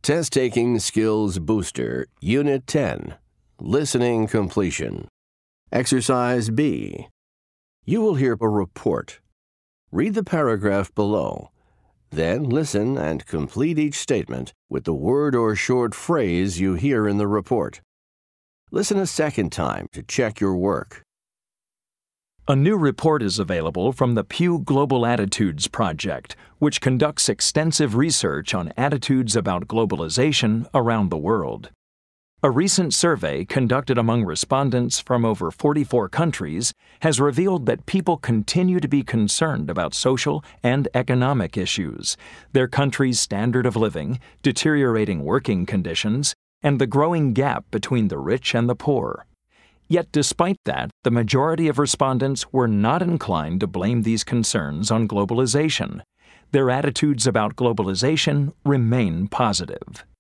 Test Taking Skills Booster, Unit 10, Listening Completion. Exercise B. You will hear a report. Read the paragraph below. Then listen and complete each statement with the word or short phrase you hear in the report. Listen a second time to check your work. A new report is available from the Pew Global Attitudes Project, which conducts extensive research on attitudes about globalization around the world. A recent survey conducted among respondents from over 44 countries has revealed that people continue to be concerned about social and economic issues, their country's standard of living, deteriorating working conditions, and the growing gap between the rich and the poor. Yet despite that, the majority of respondents were not inclined to blame these concerns on globalization. Their attitudes about globalization remain positive.